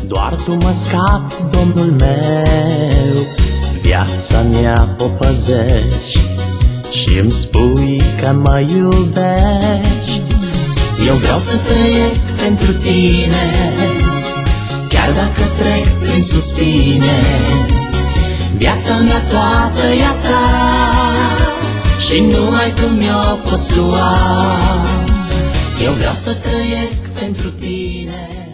Doar tu mă scapi, Domnul meu, viața mea o păzești și îmi spui că mă iubești. Eu vreau să trăiesc pentru tine, chiar dacă trec prin suspine. Viața mea toată e a ta și numai tu mi-o poți lua. Eu vreau să trăiesc pentru tine.